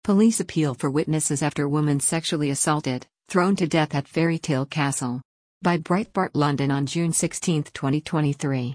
Police appeal for witnesses after woman sexually assaulted, thrown to death at Fairytale Castle. By Breitbart London on June 16, 2023.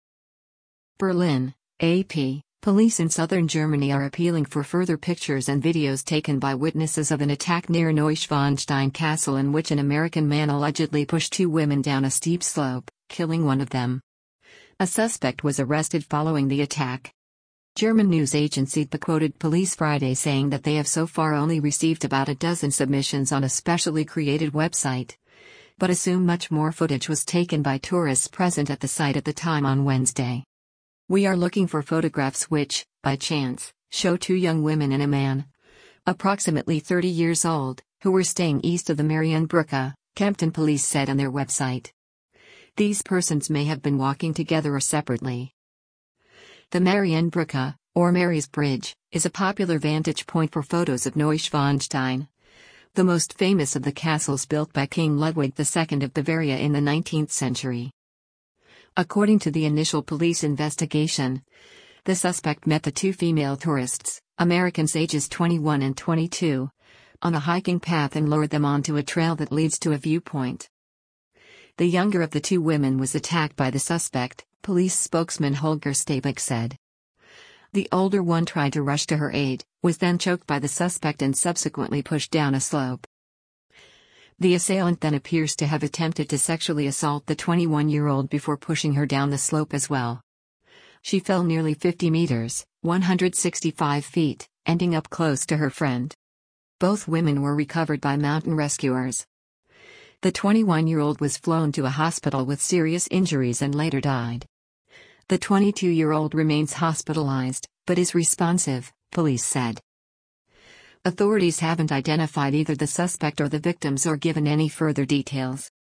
Berlin, AP. Police in southern Germany are appealing for further pictures and videos taken by witnesses of an attack near Neuschwanstein Castle in which an American man allegedly pushed two women down a steep slope, killing one of them. A suspect was arrested following the attack. German news agency DPA quoted police Friday saying that they have so far only received about a dozen submissions on a specially created website, but assume much more footage was taken by tourists present at the site at the time on Wednesday. We are looking for photographs which, by chance, show two young women and a man, approximately 30 years old, who were staying east of the Marienbrücke, Kempten police said on their website. These persons may have been walking together or separately. The Marienbrücke, or Mary's Bridge, is a popular vantage point for photos of Neuschwanstein, the most famous of the castles built by King Ludwig II of Bavaria in the 19th century. According to the initial police investigation, the suspect met the two female tourists, Americans ages 21 and 22, on a hiking path and lured them onto a trail that leads to a viewpoint. The younger of the two women was attacked by the suspect, police spokesman Holger Stabak said. The older one tried to rush to her aid, was then choked by the suspect and subsequently pushed down a slope. The assailant then appears to have attempted to sexually assault the 21-year-old before pushing her down the slope as well. She fell nearly 50 meters, 165 feet, ending up close to her friend. Both women were recovered by mountain rescuers. The 21-year-old was flown to a hospital with serious injuries and later died. The 22-year-old remains hospitalized, but is responsive, police said. Authorities haven't identified either the suspect or the victims or given any further details.